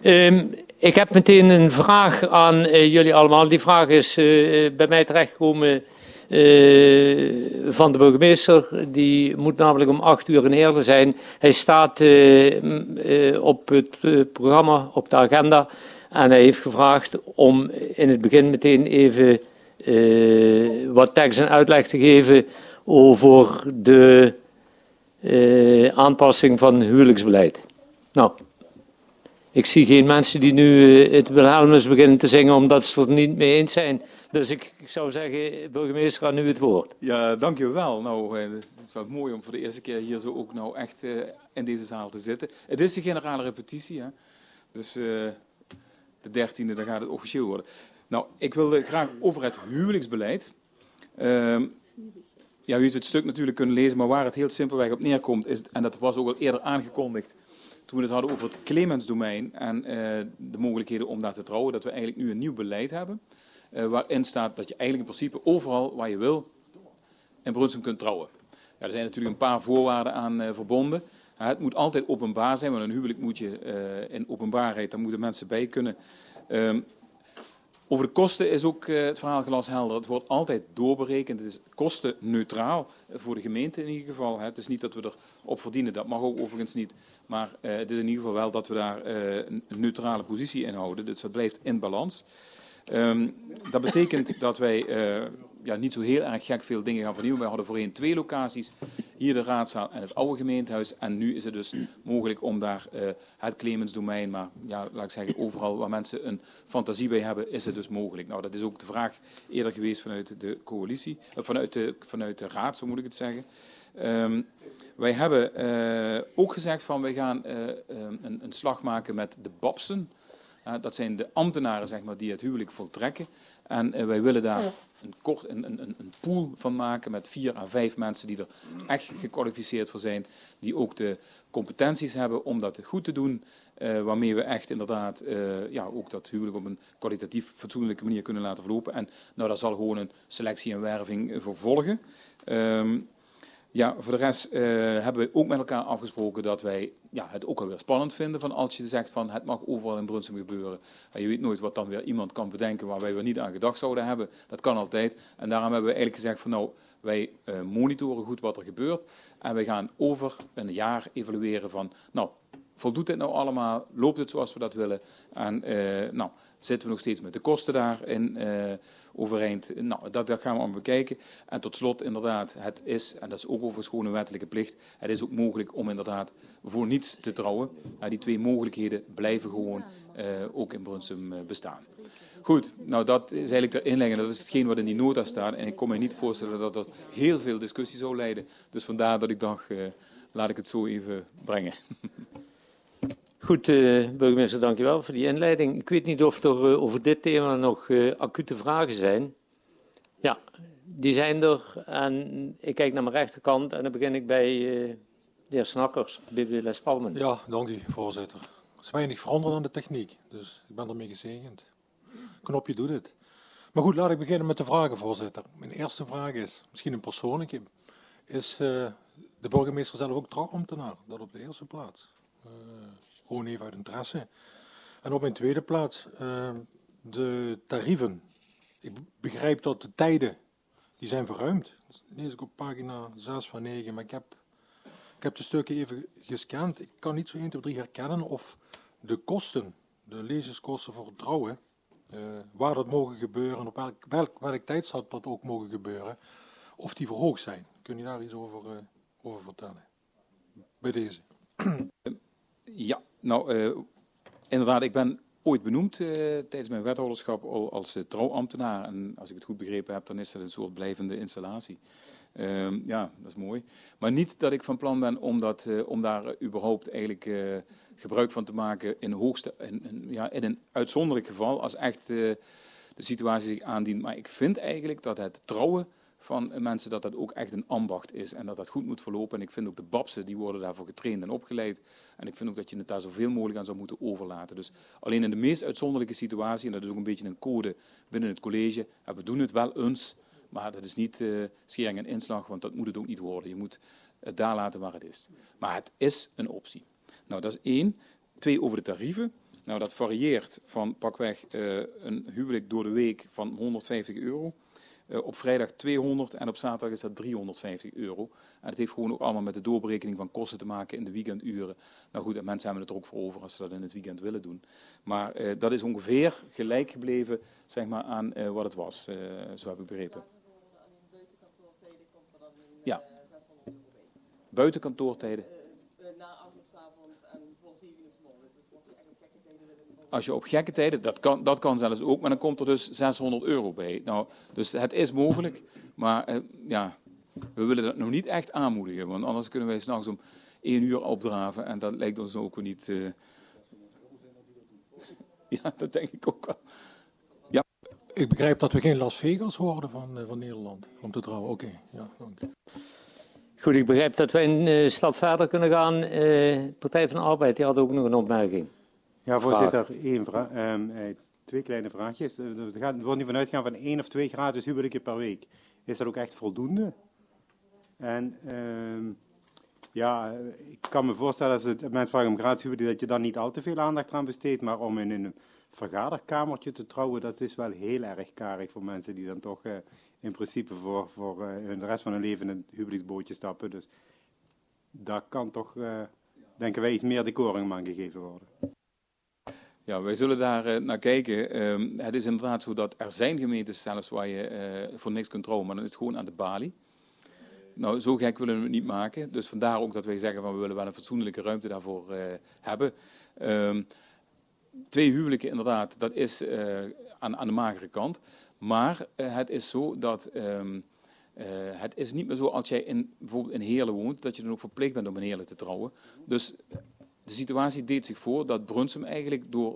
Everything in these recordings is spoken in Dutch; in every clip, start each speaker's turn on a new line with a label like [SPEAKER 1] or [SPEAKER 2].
[SPEAKER 1] Ik heb meteen een vraag aan jullie allemaal. Die vraag is bij mij terechtgekomen van de burgemeester. Die moet namelijk om 8 uur in Heerlen zijn. Hij staat op het programma, op de agenda. En hij heeft gevraagd om in het begin meteen even wat tekst en uitleg te geven over de aanpassing van huwelijksbeleid. Nou, ik zie geen mensen die nu het Wilhelmus beginnen te zingen omdat ze het er niet mee eens zijn. Dus ik zou zeggen, burgemeester, aan u het woord.
[SPEAKER 2] Ja, dank u wel. Nou, het is wel mooi om voor de eerste keer hier zo ook nou echt in deze zaal te zitten. Het is de generale repetitie, hè. Dus de 13e, dan gaat het officieel worden. Nou, ik wilde graag over het huwelijksbeleid. Ja, u heeft het stuk natuurlijk kunnen lezen, maar waar het heel simpelweg op neerkomt is, en dat was ook al eerder aangekondigd, toen we het hadden over het Clemensdomein en de mogelijkheden om daar te trouwen, dat we eigenlijk nu een nieuw beleid hebben, waarin staat dat je eigenlijk in principe overal waar je wil in Brunsum kunt trouwen. Ja, er zijn natuurlijk een paar voorwaarden aan verbonden. Het moet altijd openbaar zijn, want een huwelijk moet je in openbaarheid, daar moeten mensen bij kunnen. Over de kosten is ook het verhaal glashelder. Het wordt altijd doorberekend. Het is kostenneutraal voor de gemeente in ieder geval. Het is niet dat we erop verdienen, dat mag ook overigens niet. Maar het is in ieder geval wel dat we daar een neutrale positie in houden. Dus dat blijft in balans. Dat betekent dat wij niet zo heel erg gek veel dingen gaan vernieuwen. Wij hadden voorheen 2 locaties. Hier de raadzaal en het oude gemeentehuis. En nu is het dus mogelijk om daar het Clemensdomein, maar ja, laat ik zeggen, overal waar mensen een fantasie bij hebben, is het dus mogelijk. Nou, dat is ook de vraag eerder geweest vanuit de coalitie, vanuit de raad, zo moet ik het zeggen. Wij hebben ook gezegd van wij gaan een slag maken met de babsen. Dat zijn de ambtenaren, zeg maar, die het huwelijk voltrekken. En wij willen daar een pool van maken met 4 à 5 mensen die er echt gekwalificeerd voor zijn. Die ook de competenties hebben om dat goed te doen. Waarmee we echt inderdaad ook dat huwelijk op een kwalitatief fatsoenlijke manier kunnen laten verlopen. En nou, daar zal gewoon een selectie en werving voor volgen. Voor de rest hebben we ook met elkaar afgesproken dat wij het ook alweer spannend vinden van als je zegt van het mag overal in Brunsum gebeuren. Je weet nooit wat dan weer iemand kan bedenken waar wij weer niet aan gedacht zouden hebben. Dat kan altijd. En daarom hebben we eigenlijk gezegd van nou, wij monitoren goed wat er gebeurt. En wij gaan over een jaar evalueren van nou, voldoet dit nou allemaal? Loopt het zoals we dat willen? En zitten we nog steeds met de kosten daarin overeind? Nou, dat gaan we allemaal bekijken. En tot slot inderdaad, het is, en dat is ook overigens gewoon een wettelijke plicht, het is ook mogelijk om inderdaad voor niets te trouwen. Die 2 mogelijkheden blijven gewoon ook in Brunsum bestaan. Goed, nou dat is eigenlijk ter inleiding. Dat is hetgeen wat in die nota staat. En ik kon me niet voorstellen dat dat heel veel discussie zou leiden. Dus vandaar dat ik dacht, laat ik het zo even brengen.
[SPEAKER 1] Goed, burgemeester, dankjewel voor die inleiding. Ik weet niet of er over dit thema nog acute vragen zijn. Ja, die zijn er. En ik kijk naar mijn rechterkant en dan begin ik bij de heer Snakkers, BV Spalmen.
[SPEAKER 3] Ja, dank u, voorzitter. Er is weinig veranderd aan de techniek, dus ik ben ermee gezegend. Knopje doet het. Maar goed, laat ik beginnen met de vragen, voorzitter. Mijn eerste vraag is, misschien een persoonlijke, is de burgemeester zelf ook trouwambtenaar? Dat op de eerste plaats. Gewoon even uit interesse. En op mijn tweede plaats, de tarieven. Ik begrijp dat de tijden, die zijn verruimd. Dat lees ik op pagina 6 van 9, maar ik heb de stukken even gescand. Ik kan niet zo 1, 2, 3 herkennen of de kosten, de lezingskosten voor het trouwen, waar dat mogen gebeuren en op welk tijdstip dat ook mogen gebeuren, of die verhoogd zijn. Kun je daar iets over vertellen? Bij deze.
[SPEAKER 2] Ja, nou, inderdaad, ik ben ooit benoemd tijdens mijn wethouderschap al als trouwambtenaar. En als ik het goed begrepen heb, dan is dat een soort blijvende installatie. Ja, dat is mooi. Maar niet dat ik van plan ben om daar überhaupt eigenlijk gebruik van te maken in een uitzonderlijk geval, als echt de situatie zich aandient. Maar ik vind eigenlijk dat het trouwen van mensen dat ook echt een ambacht is en dat dat goed moet verlopen. En ik vind ook de babsen, die worden daarvoor getraind en opgeleid. En ik vind ook dat je het daar zoveel mogelijk aan zou moeten overlaten. Dus alleen in de meest uitzonderlijke situatie, en dat is ook een beetje een code binnen het college, en we doen het wel eens, maar dat is niet schering en inslag, want dat moet het ook niet worden. Je moet het daar laten waar het is. Maar het is een optie. Nou, dat is 1. 2, over de tarieven. Nou, dat varieert van pakweg een huwelijk door de week van €150. Op vrijdag 200 en op zaterdag is dat €350. En het heeft gewoon ook allemaal met de doorberekening van kosten te maken in de weekenduren. Nou goed, en mensen hebben het er ook voor over als ze dat in het weekend willen doen. Maar dat is ongeveer gelijk gebleven, zeg maar, aan wat het was, zo heb ik begrepen. Ja. Buitenkantoortijden.
[SPEAKER 4] Na 8 uur 's avonds en voor 7 uur 's morgens. Dus wordt je echt op gekke tijden willen.
[SPEAKER 2] Als je op gekke tijden, dat kan zelfs ook, maar dan komt er dus €600 bij. Nou, dus het is mogelijk, maar ja, we willen dat nog niet echt aanmoedigen, want anders kunnen wij 's nachts om 1 uur opdraven en dat lijkt ons ook weer niet. Ja, dat denk ik ook wel. Ja.
[SPEAKER 3] Ik begrijp dat we geen Las Vegas worden van Nederland om te trouwen. Oké, ja, dank u.
[SPEAKER 1] Goed, ik begrijp dat wij een stap verder kunnen gaan. Partij van de Arbeid, die had ook nog een opmerking.
[SPEAKER 5] Ja, voorzitter, twee kleine vraagjes. Er wordt nu vanuit gaan van 1 of 2 gratis huwelijken per week. Is dat ook echt voldoende? En ja, ik kan me voorstellen als mensen vragen om gratis huwelijk, dat je dan niet al te veel aandacht aan besteedt, maar om in een vergaderkamertje te trouwen, dat is wel heel erg karig voor mensen die dan toch in principe voor de rest van hun leven in een huwelijksbootje stappen. Dus daar kan toch, denken wij, iets meer decorum aan gegeven worden.
[SPEAKER 2] Ja, wij zullen daar naar kijken. Het is inderdaad zo dat er zijn gemeentes zelfs waar je voor niks kunt trouwen, maar dan is het gewoon aan de balie. Nou, zo gek willen we het niet maken. Dus vandaar ook dat wij zeggen van we willen wel een fatsoenlijke ruimte daarvoor hebben. 2 huwelijken inderdaad, dat is aan de magere kant. Maar het is zo dat het is niet meer zo als jij bijvoorbeeld in Heerlen woont, dat je dan ook verplicht bent om in Heerlen te trouwen. Dus de situatie deed zich voor dat Brunsum eigenlijk door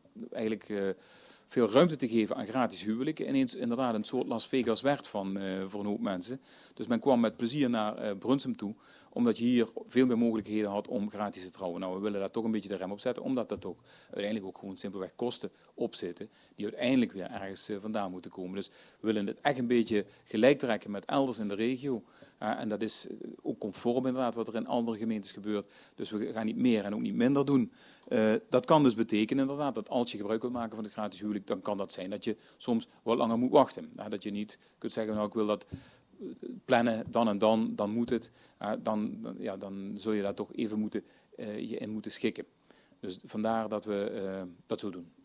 [SPEAKER 2] veel ruimte te geven aan gratis huwelijken ineens inderdaad een soort Las Vegas werd voor een hoop mensen. Dus men kwam met plezier naar Brunsum toe, omdat je hier veel meer mogelijkheden had om gratis te trouwen. Nou, we willen daar toch een beetje de rem op zetten, omdat dat ook uiteindelijk ook gewoon simpelweg kosten opzitten, die uiteindelijk weer ergens vandaan moeten komen. Dus we willen het echt een beetje gelijk trekken met elders in de regio. En dat is ook conform inderdaad wat er in andere gemeentes gebeurt. Dus we gaan niet meer en ook niet minder doen. Dat kan dus betekenen inderdaad dat als je gebruik wilt maken van het gratis huwelijk, dan kan dat zijn dat je soms wat langer moet wachten. Dat je niet kunt zeggen, nou ik wil dat plannen dan en dan moet het. Dan zul je daar toch even je in moeten schikken. Dus vandaar dat we dat zo doen.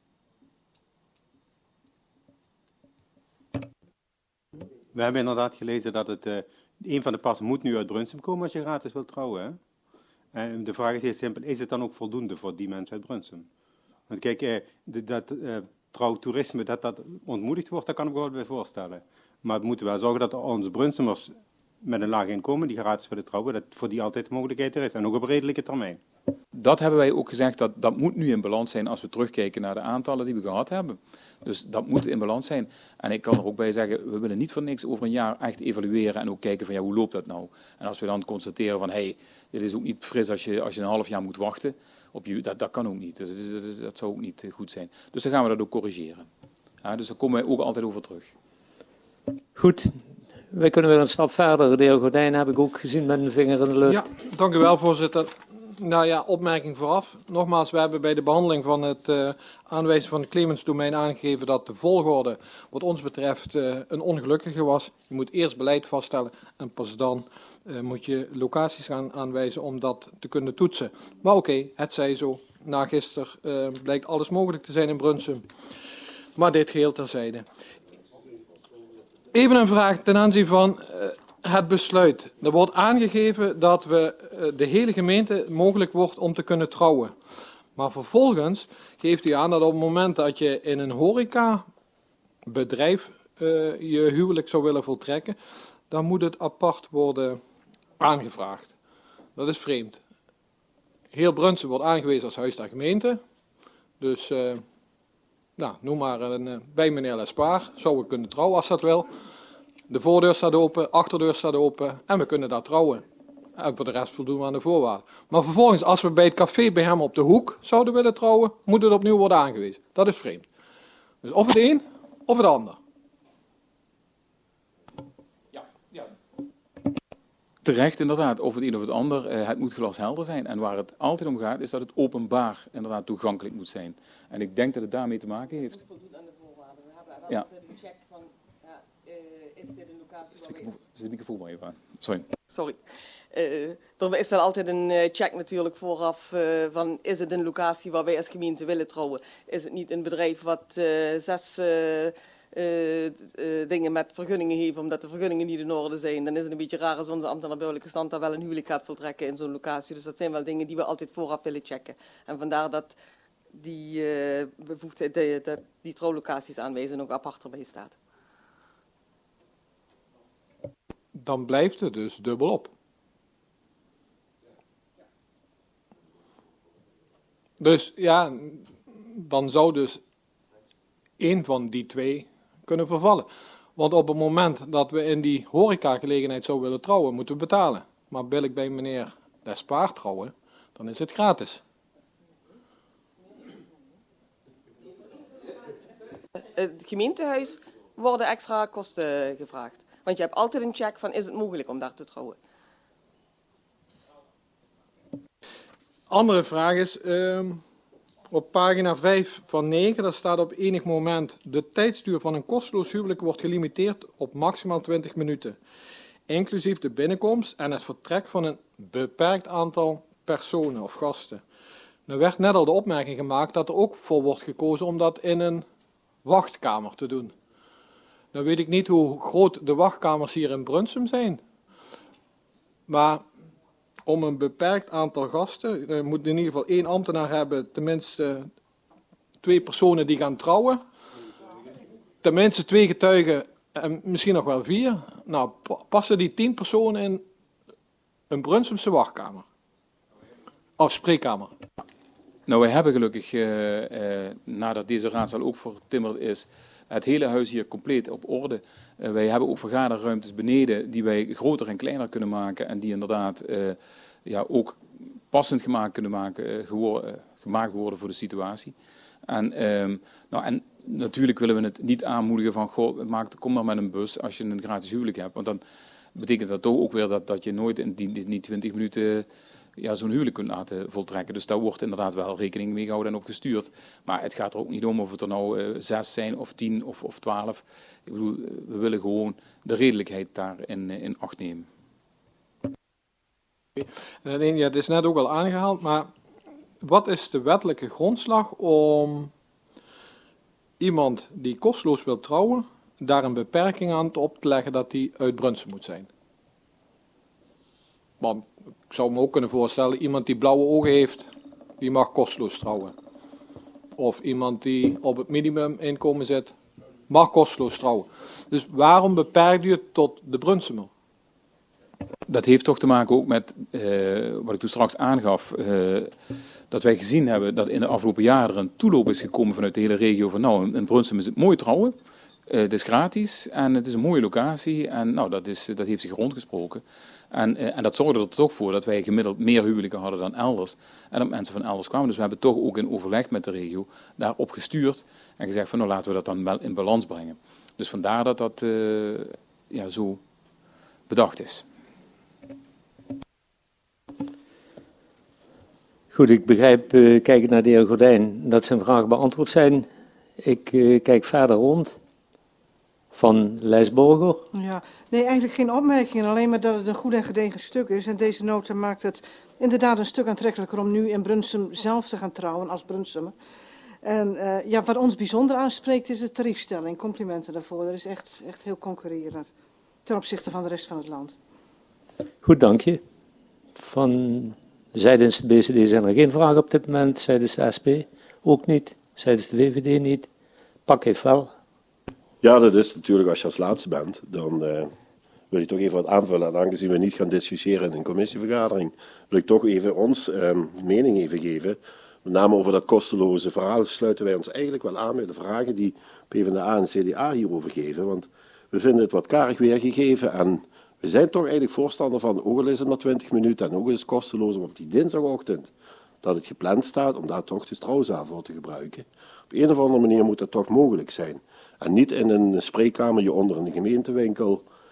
[SPEAKER 5] We hebben inderdaad gelezen dat een van de passen moet nu uit Brunsum komen als je gratis wilt trouwen. Hè? En de vraag is heel simpel, is het dan ook voldoende voor die mensen uit Brunsum? Want kijk, dat trouwtoerisme, dat ontmoedigd wordt, dat kan ik me wel bij voorstellen. Maar het moet wel zorgen dat onze Brunsumers met een laag inkomen die gratis willen trouwen, dat voor die altijd de mogelijkheid er is. En ook op redelijke termijn.
[SPEAKER 2] Dat hebben wij ook gezegd, dat moet nu in balans zijn als we terugkijken naar de aantallen die we gehad hebben. Dus dat moet in balans zijn. En ik kan er ook bij zeggen, we willen niet voor niks over een jaar echt evalueren en ook kijken van ja, hoe loopt dat nou? En als we dan constateren van hey, dit is ook niet fris als je een half jaar moet wachten, dat kan ook niet. Dat zou ook niet goed zijn. Dus dan gaan we dat ook corrigeren. Ja, dus daar komen wij ook altijd over terug.
[SPEAKER 1] Goed, wij kunnen weer een stap verder. De heer Gordijn heb ik ook gezien met een vinger in de lucht.
[SPEAKER 6] Ja, dank u wel, voorzitter. Nou ja, opmerking vooraf. Nogmaals, we hebben bij de behandeling van het aanwijzen van het Clemens-domein aangegeven dat de volgorde wat ons betreft een ongelukkige was. Je moet eerst beleid vaststellen en pas dan moet je locaties gaan aanwijzen om dat te kunnen toetsen. Maar oké, het zij zo. Na gisteren blijkt alles mogelijk te zijn in Brunsum. Maar dit geheel terzijde. Even een vraag ten aanzien van het besluit. Er wordt aangegeven dat de hele gemeente mogelijk wordt om te kunnen trouwen. Maar vervolgens geeft u aan dat op het moment dat je in een horecabedrijf je huwelijk zou willen voltrekken, dan moet het apart worden aangevraagd. Dat is vreemd. Heel Brunsum wordt aangewezen als huis der gemeente. Dus noem maar bij meneer Lespaar. Zouden we kunnen trouwen als dat wil. De voordeur staat open, achterdeur staat open en we kunnen daar trouwen. En voor de rest voldoen we aan de voorwaarden. Maar vervolgens, als we bij het café bij hem op de hoek zouden willen trouwen, moet het opnieuw worden aangewezen. Dat is vreemd. Dus of het een, of het ander.
[SPEAKER 2] terecht inderdaad, of het een of het ander, het moet glashelder zijn. En waar het altijd om gaat, is dat het openbaar inderdaad toegankelijk moet zijn. En ik denk dat het daarmee te maken heeft.
[SPEAKER 4] Het voldoet aan de voorwaarden. We hebben wel
[SPEAKER 2] Ja.
[SPEAKER 4] altijd een check van, is dit een locatie waar we...
[SPEAKER 2] Zit de microfoon maar even aan. Sorry.
[SPEAKER 4] Sorry. Er is wel altijd een check natuurlijk vooraf van, is het een locatie waar wij als gemeente willen trouwen? Is het niet een bedrijf wat 6 dingen met vergunningen heeft, omdat de vergunningen niet in orde zijn? Dan is het een beetje raar als onze ambtenaar burgerlijke stand daar wel een huwelijk gaat voltrekken in zo'n locatie. Dus dat zijn wel dingen die we altijd vooraf willen checken. En vandaar dat die bevoegdheid, die trouwlocaties aanwijzen ook apart erbij staat.
[SPEAKER 6] Dan blijft het dus dubbelop. Dus ja, dan zou dus één van die 2 kunnen vervallen. Want op het moment dat we in die horecagelegenheid zouden willen trouwen, moeten we betalen. Maar wil ik bij meneer Despaar trouwen, dan is het gratis.
[SPEAKER 4] Het gemeentehuis worden extra kosten gevraagd. Want je hebt altijd een check van, is het mogelijk om daar te trouwen?
[SPEAKER 6] Andere vraag is, op pagina 5 van 9, daar staat op enig moment, de tijdsduur van een kosteloos huwelijk wordt gelimiteerd op maximaal 20 minuten. Inclusief de binnenkomst en het vertrek van een beperkt aantal personen of gasten. Er werd net al de opmerking gemaakt dat er ook voor wordt gekozen om dat in een wachtkamer te doen. Dan weet ik niet hoe groot de wachtkamers hier in Brunsum zijn. Maar om een beperkt aantal gasten, er moet in ieder geval 1 ambtenaar hebben, tenminste 2 personen die gaan trouwen. Tenminste 2 getuigen en misschien nog wel 4. Nou, passen die 10 personen in een Brunsumse wachtkamer? Of spreekkamer?
[SPEAKER 2] Nou, wij hebben gelukkig, nadat deze raadzaal ook vertimmerd is, het hele huis hier compleet op orde. Wij hebben ook vergaderruimtes beneden die wij groter en kleiner kunnen maken. En die inderdaad ook passend gemaakt worden voor de situatie. En natuurlijk willen we het niet aanmoedigen van, kom maar met een bus als je een gratis huwelijk hebt. Want dan betekent dat toch ook weer dat je nooit in die 20 minuten zo'n huwelijk kunt laten voltrekken. Dus daar wordt inderdaad wel rekening mee gehouden en op gestuurd. Maar het gaat er ook niet om of het er nou 6 zijn of 10 of 12. Ik bedoel, we willen gewoon de redelijkheid daarin in acht nemen.
[SPEAKER 6] Ja, het is net ook al aangehaald, maar wat is de wettelijke grondslag om iemand die kosteloos wil trouwen, daar een beperking aan op te leggen dat die uit Brunsum moet zijn? Want ik zou me ook kunnen voorstellen, iemand die blauwe ogen heeft, die mag kosteloos trouwen. Of iemand die op het minimuminkomen zit, mag kosteloos trouwen. Dus waarom beperkt u het tot de Brunsumer?
[SPEAKER 2] Dat heeft toch te maken ook met, wat ik toen straks aangaf, dat wij gezien hebben dat in de afgelopen jaren er een toeloop is gekomen vanuit de hele regio van, nou, in Brunsum is het mooi trouwen, het is gratis en het is een mooie locatie en nou, dat heeft zich rondgesproken. En dat zorgde er toch voor dat wij gemiddeld meer huwelijken hadden dan elders. En dat mensen van elders kwamen. Dus we hebben toch ook in overleg met de regio daarop gestuurd. En gezegd van nou laten we dat dan wel in balans brengen. Dus vandaar dat dat zo bedacht is.
[SPEAKER 1] Goed, ik begrijp, kijkend naar de heer Gordijn, dat zijn vragen beantwoord zijn. Ik kijk verder rond. Van Lijsborger.
[SPEAKER 7] Ja, nee, eigenlijk geen opmerkingen, alleen maar dat het een goed en gedegen stuk is. En deze nota maakt het inderdaad een stuk aantrekkelijker om nu in Brunsum zelf te gaan trouwen als Brunsumer. En wat ons bijzonder aanspreekt is de tariefstelling. Complimenten daarvoor. Dat is echt heel concurrerend ten opzichte van de rest van het land.
[SPEAKER 1] Goed, dank je. Zijdens de BCD zijn er geen vragen op dit moment. Zijdens de SP ook niet. Zijdens de VVD niet. Pak heeft wel.
[SPEAKER 8] Ja, dat is natuurlijk als je als laatste bent, dan wil ik toch even wat aanvullen. En aangezien we niet gaan discussiëren in een commissievergadering, wil ik toch even ons mening even geven. Met name over dat kosteloze verhaal sluiten wij ons eigenlijk wel aan bij de vragen die PvdA en CDA hierover geven. Want we vinden het wat karig weergegeven en we zijn toch eigenlijk voorstander van, ook al is het maar 20 minuten en ook is het kosteloos om op die dinsdagochtend dat het gepland staat om daar toch de trouwzaal voor te gebruiken. Op een of andere manier moet dat toch mogelijk zijn. En niet in een spreekkamertje onder een gemeentewinkel,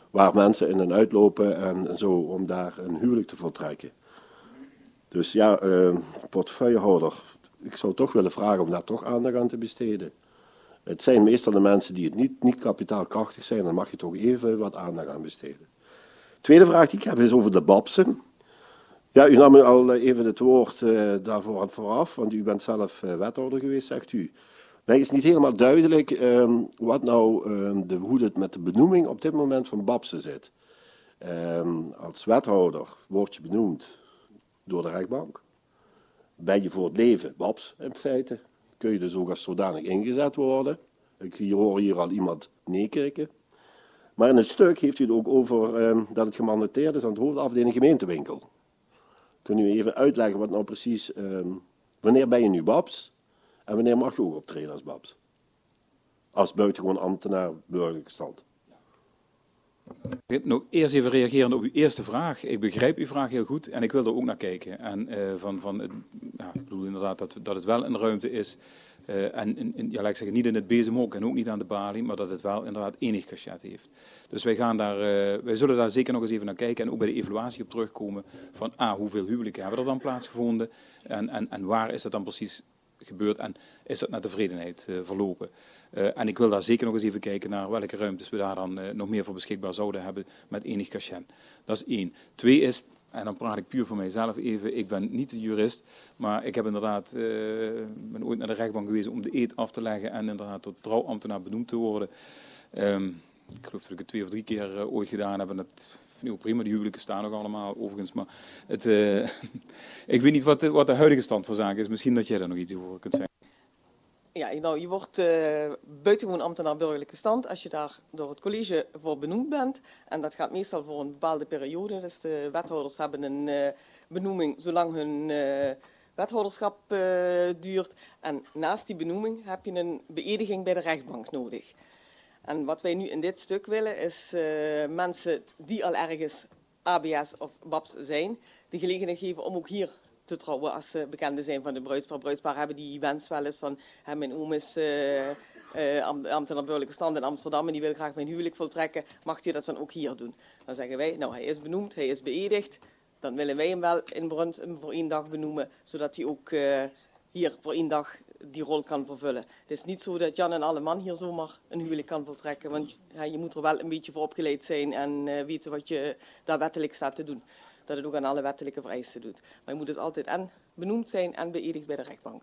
[SPEAKER 8] waar mensen in en uitlopen en zo, om daar een huwelijk te voltrekken. Dus ja, portefeuillehouder, ik zou toch willen vragen om daar toch aandacht aan te besteden. Het zijn meestal de mensen die het niet kapitaalkrachtig zijn, dan mag je toch even wat aandacht aan besteden. Tweede vraag die ik heb is over de babsen. Ja, u nam al even het woord daarvoor vooraf, want u bent zelf wethouder geweest, zegt u. Mij is niet helemaal duidelijk wat nou hoe het met de benoeming op dit moment van babsen zit. Als wethouder word je benoemd door de rechtbank. Ben je voor het leven babs in feite. Kun je dus ook als zodanig ingezet worden. Ik hoor hier al iemand nee kijken. Maar in het stuk heeft u het ook over dat het gemandataerd is aan de hoofdafdeling gemeentewinkel. Kunt u even uitleggen wat nou precies, wanneer ben je nu babs en wanneer mag je ook optreden als babs? Als buitengewoon ambtenaar burgerlijke stand.
[SPEAKER 2] Nog eerst even reageren op uw eerste vraag. Ik begrijp uw vraag heel goed en ik wil er ook naar kijken. En ik bedoel inderdaad dat het wel een ruimte is. Laat ik zeggen, niet in het bezemhok en ook niet aan de balie, maar dat het wel inderdaad enig cachet heeft. Dus wij zullen daar zeker nog eens even naar kijken en ook bij de evaluatie op terugkomen van hoeveel huwelijken hebben er dan plaatsgevonden en waar is dat dan precies gebeurd en is dat naar tevredenheid verlopen. En ik wil daar zeker nog eens even kijken naar welke ruimtes we daar dan nog meer voor beschikbaar zouden hebben met enig cachet. Dat is 1. 2 is, en dan praat ik puur voor mijzelf even, ik ben niet de jurist, maar ik heb inderdaad, ben ooit naar de rechtbank geweest om de eed af te leggen en inderdaad tot trouwambtenaar benoemd te worden. Ik geloof dat ik het 2 of 3 keer ooit gedaan heb en dat vind ik ook prima, die huwelijken staan nog allemaal overigens, maar ik weet niet wat de huidige stand van zaken is, misschien dat jij daar nog iets over kunt zeggen.
[SPEAKER 4] Ja, nou, je wordt buitengewoon ambtenaar burgerlijke stand als je daar door het college voor benoemd bent. En dat gaat meestal voor een bepaalde periode. Dus de wethouders hebben een benoeming zolang hun wethouderschap duurt. En naast die benoeming heb je een beëdiging bij de rechtbank nodig. En wat wij nu in dit stuk willen is mensen die al ergens ABS of BABS zijn, de gelegenheid geven om ook hier te trouwen als ze bekenden zijn van de bruidspaar. Bruidspaar hebben die wens wel eens van, mijn oom is ambtenaar burgerlijke stand in Amsterdam en die wil graag mijn huwelijk voltrekken, mag hij dat dan ook hier doen? Dan zeggen wij, nou hij is benoemd, hij is beëdigd, dan willen wij hem wel in Brunsum voor 1 dag benoemen, zodat hij ook hier voor 1 dag die rol kan vervullen. Het is niet zo dat Jan en Alleman hier zomaar een huwelijk kan voltrekken, want je moet er wel een beetje voor opgeleid zijn en weten wat je daar wettelijk staat te doen. Dat het ook aan alle wettelijke vereisten doet. Maar je moet dus altijd en benoemd zijn en beëdigd bij de rechtbank.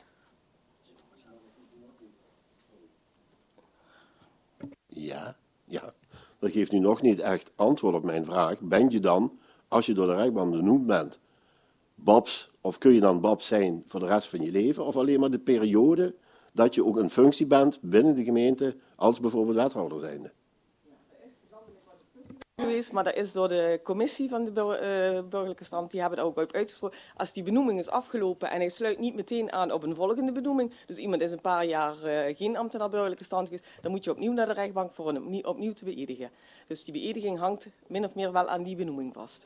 [SPEAKER 8] Ja. Dat geeft nu nog niet echt antwoord op mijn vraag. Ben je dan, als je door de rechtbank benoemd bent, babs, of kun je dan babs zijn voor de rest van je leven, of alleen maar de periode dat je ook een functie bent binnen de gemeente, als bijvoorbeeld wethouder zijnde?
[SPEAKER 4] Geweest, maar dat is door de commissie van de burgerlijke stand, die hebben het ook uitgesproken. Als die benoeming is afgelopen en hij sluit niet meteen aan op een volgende benoeming, dus iemand is een paar jaar geen ambtenaar burgerlijke stand geweest, dan moet je opnieuw naar de rechtbank voor hem opnieuw te beëdigen. Dus die beëdiging hangt min of meer wel aan die benoeming vast.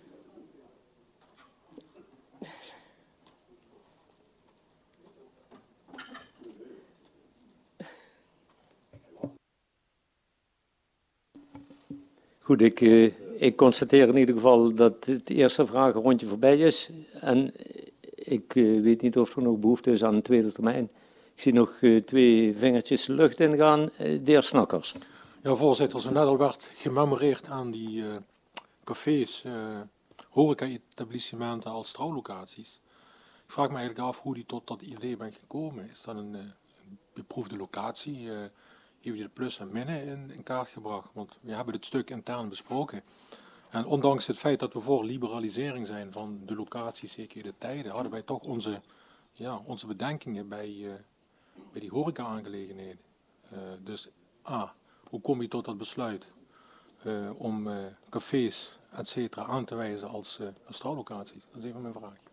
[SPEAKER 1] Goed, ik constateer in ieder geval dat het eerste vragenrondje voorbij is. En ik weet niet of er nog behoefte is aan een tweede termijn. Ik zie nog 2 vingertjes de lucht ingaan. De heer Snakkers.
[SPEAKER 3] Ja, voorzitter, zo net al werd gememoreerd aan die cafés, horeca-etablissementen als trouwlocaties. Ik vraag me eigenlijk af hoe die tot dat idee bent gekomen. Is dat een beproefde locatie? Heeft je de plus en minnen in kaart gebracht? Want we hebben dit stuk intern besproken. En ondanks het feit dat we voor liberalisering zijn van de locaties, zeker de tijden, hadden wij toch onze bedenkingen bij die horeca-aangelegenheden. Dus hoe kom je tot dat besluit om cafés, et cetera, aan te wijzen als trouwlocaties? Dat is even mijn vraag.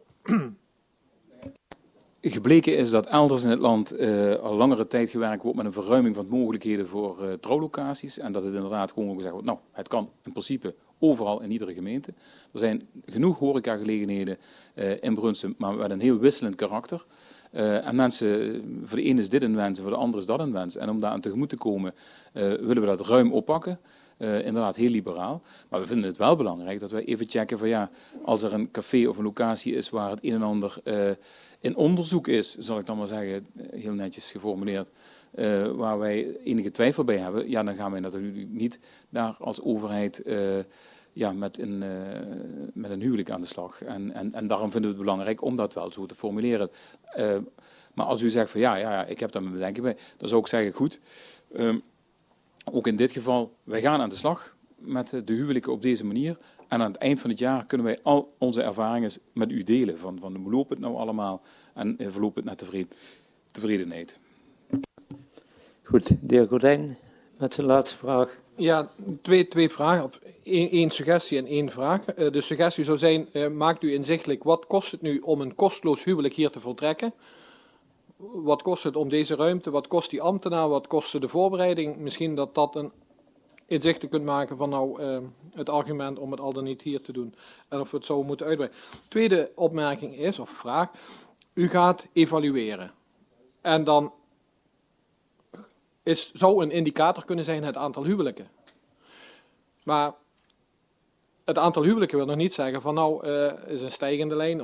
[SPEAKER 2] Gebleken is dat elders in het land al langere tijd gewerkt wordt met een verruiming van de mogelijkheden voor trouwlocaties. En dat het inderdaad gewoon gezegd wordt, nou, het kan in principe overal in iedere gemeente. Er zijn genoeg horecagelegenheden in Brunsum, maar met een heel wisselend karakter. En mensen, voor de ene is dit een wens, voor de andere is dat een wens. En om daar aan tegemoet te komen, willen we dat ruim oppakken. inderdaad heel liberaal. Maar we vinden het wel belangrijk dat wij even checken van ja, als er een café of een locatie is waar het een en ander in onderzoek is, zal ik dan maar zeggen, heel netjes geformuleerd, waar wij enige twijfel bij hebben, ja, dan gaan wij natuurlijk niet daar als overheid met een huwelijk aan de slag. En daarom vinden we het belangrijk om dat wel zo te formuleren. Maar als u zegt van ja, ik heb daar mijn bedenking bij, dan zou ik zeggen, goed, ook in dit geval, wij gaan aan de slag met de huwelijken op deze manier. En aan het eind van het jaar kunnen wij al onze ervaringen met u delen. Van hoe loopt het nou allemaal en verloopt het naar tevredenheid.
[SPEAKER 1] Goed, de heer Gordijn met zijn laatste vraag.
[SPEAKER 6] Ja, twee vragen, of één suggestie en één vraag. De suggestie zou zijn, maakt u inzichtelijk, wat kost het nu om een kosteloos huwelijk hier te voltrekken? Wat kost het om deze ruimte, wat kost die ambtenaar, wat kost de voorbereiding? Misschien dat een inzichtelijk kunt maken van het argument om het al dan niet hier te doen. En of we het zouden moeten uitbreiden. Tweede opmerking is, of vraag, u gaat evalueren. En dan zou een indicator kunnen zijn het aantal huwelijken. Maar het aantal huwelijken wil nog niet zeggen van is een stijgende lijn.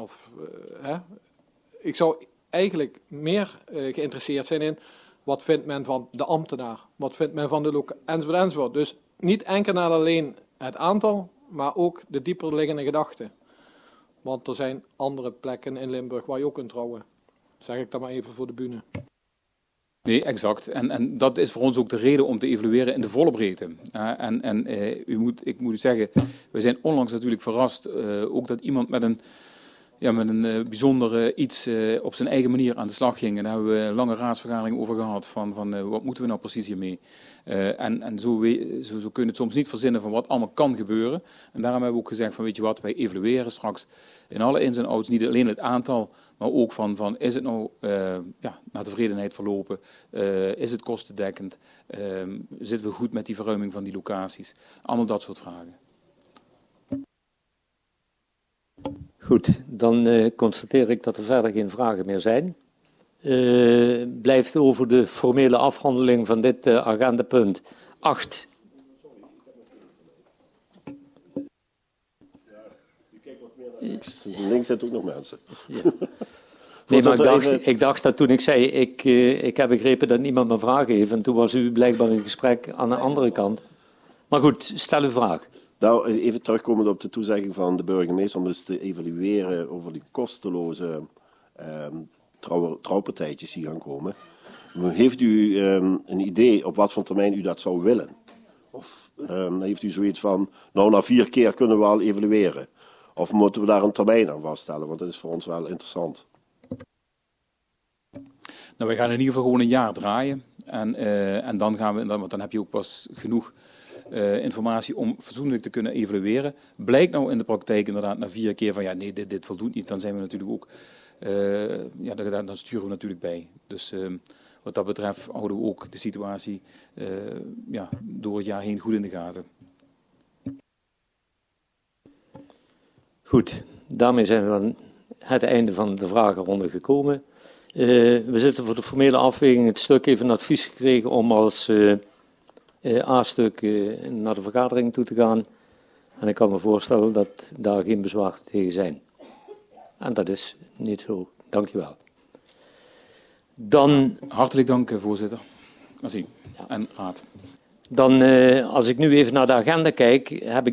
[SPEAKER 6] Ik zou eigenlijk meer geïnteresseerd zijn in wat vindt men van de ambtenaar, wat vindt men van de enzovoort. Dus niet enkel naar alleen het aantal, maar ook de dieper liggende gedachten. Want er zijn andere plekken in Limburg waar je ook kunt trouwen. Zeg ik dan maar even voor de bühne.
[SPEAKER 2] Nee, exact. En dat is voor ons ook de reden om te evalueren in de volle breedte. Ik moet zeggen, we zijn onlangs natuurlijk verrast, ook dat iemand met een bijzonder iets op zijn eigen manier aan de slag ging. En daar hebben we een lange raadsvergadering over gehad van wat moeten we nou precies hiermee. Zo kun je het soms niet verzinnen van wat allemaal kan gebeuren. En daarom hebben we ook gezegd van weet je wat, wij evalueren straks in alle ins en outs niet alleen het aantal, maar ook van is het nou naar tevredenheid verlopen, is het kostendekkend, zitten we goed met die verruiming van die locaties. Allemaal dat soort vragen.
[SPEAKER 1] Goed, dan constateer ik dat er verder geen vragen meer zijn. Blijft over de formele afhandeling van dit agendapunt 8.
[SPEAKER 8] Links zitten ook nog mensen.
[SPEAKER 1] Ja. Nee, maar ik dacht dat toen ik zei, ik heb begrepen dat niemand me vragen heeft. En toen was u blijkbaar in gesprek aan de andere kant. Maar goed, stel uw vraag.
[SPEAKER 8] Nou, even terugkomend op de toezegging van de burgemeester om dus te evalueren over die kosteloze trouwpartijtjes die gaan komen. Heeft u een idee op wat voor termijn u dat zou willen? Of heeft u zoiets van, nou na 4 keer kunnen we al evalueren? Of moeten we daar een termijn aan vaststellen? Want dat is voor ons wel interessant.
[SPEAKER 2] Nou, wij gaan in ieder geval gewoon een jaar draaien. En dan gaan we, want dan heb je ook pas genoeg informatie om fatsoenlijk te kunnen evalueren. Blijkt nou in de praktijk inderdaad na 4 keer van ja, nee, dit voldoet niet, dan zijn we natuurlijk ook, dan sturen we natuurlijk bij. Dus wat dat betreft houden we ook de situatie door het jaar heen goed in de gaten.
[SPEAKER 1] Goed, daarmee zijn we aan het einde van de vragenronde gekomen. We zitten voor de formele afweging het stuk even een advies gekregen om als A-stuk naar de vergadering toe te gaan. En ik kan me voorstellen dat daar geen bezwaar tegen zijn. En dat is niet zo. Dank je wel. Dan,
[SPEAKER 2] hartelijk dank, voorzitter. En raad.
[SPEAKER 1] Dan, als ik nu even naar de agenda kijk, heb ik